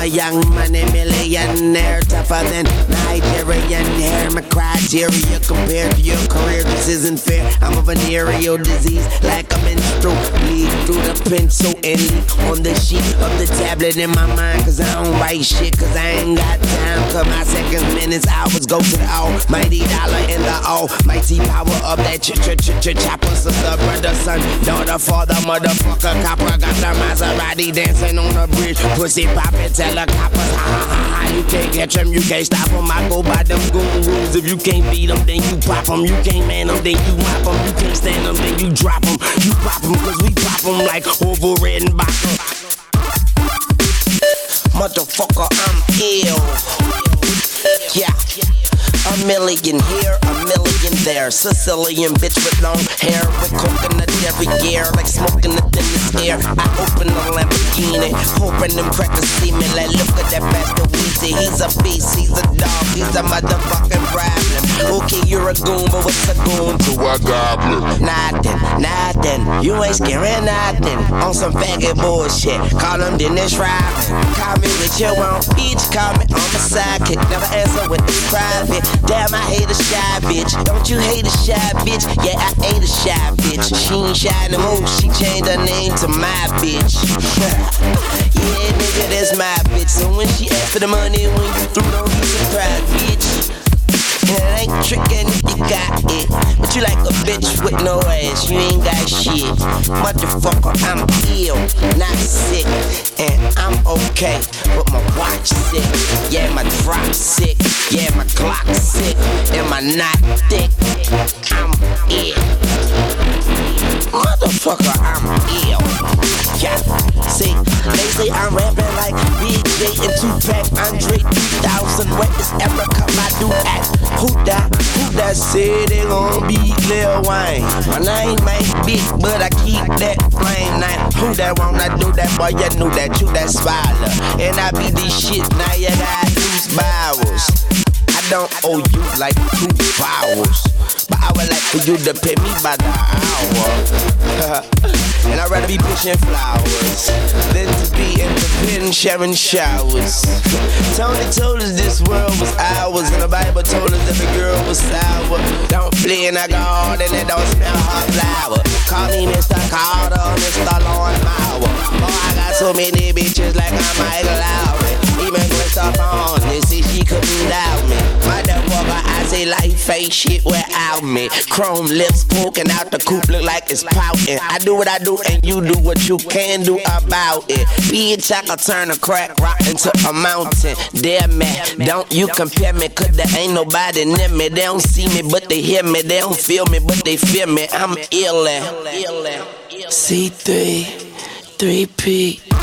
a young money millionaire, tougher than Nigerian hair. My criteria compared to your career, this isn't fair. I'm a venereal disease, like a menstrual bleed through the pencil and leak on the sheet of the tablet in my mind. Cause I don't write shit, cause I ain't got time. Cause my seconds, minutes, hours go to the almighty dollar and the almighty power of that chopper. Sister, brother, son, daughter, father, motherfucker, copper. Got the Maserati dancing on the bridge, pussy poppin', tell the coppers, ha ha ha ha. You can't catch them, you can't stop them. I go by them goon rules. If you can't beat them, then you pop them. You can't man them, then you mop them. You can't stand them, then you drop them. You pop them, cause we pop them like Orville Redenbacher. Motherfucker, I'm ill. Yeah. A million here, a million there. Sicilian bitch with long hair, with coconut every year, like smoking the thinnest air. I open the Lamborghini, hoping them crackers see me. Like, look at that bastard Weezy. He's a beast, he's a dog, he's a motherfucking problem. Okay, you're a goon, but what's a goon to a goblin? Nothing, you ain't scaring nothing. On some faggot bullshit, call him Dennis Rodman. Call me with your own bitch, call me on my sidekick. Never answer with the private. Damn, I hate a shy bitch. Don't you hate a shy bitch? Yeah, I hate a shy bitch. She ain't shy no more, she changed her name to my bitch. Yeah, nigga, that's my bitch. So when she asked for the money, when you threw, don't be surprised, bitch. And it ain't trickin' if you got it, but you like a bitch with no ass, you ain't got shit. Motherfucker, I'm ill, not sick, and I'm okay, but my watch sick. Yeah, my drop sick, yeah, my Glock sick, and my knot thick. I'm ill. Motherfucker, I'm ill. Yeah, see, they say I'm rapping like Big J and Tupac, Andre 3000. What is Erica Badu at? Who that said they gon' beat Lil Wayne? My name ain't big, but I keep that flame name. Who that wanna do that, boy? You knew that, you that spider. And I be this shit, now you got loose bowels. I don't owe you like 2 vowels, but I would like for you to pay me by the hour. And I'd rather be pushing flowers than to be in the pen sharing showers. Tony told us this world was ours, and the Bible told us that the girl was sour. Don't flee in a garden and don't smell her flower. Call me Mr. Carter, Mr. Lord Mauer. Oh, I got so many bitches like I'm Michael Lowry. Even when stuff on, they say she couldn't doubt me. Motherfucker, I say life ain't shit without me. Chrome lips poking out the coupe, look like it's pouting. I do what I do and you do what you can do about it. Bitch, I can turn a crack rock into a mountain. Damn man, don't you compare me, cause there ain't nobody near me. They don't see me, but they hear me. They don't feel me, but they feel me. I'm illin'. C3, 3P.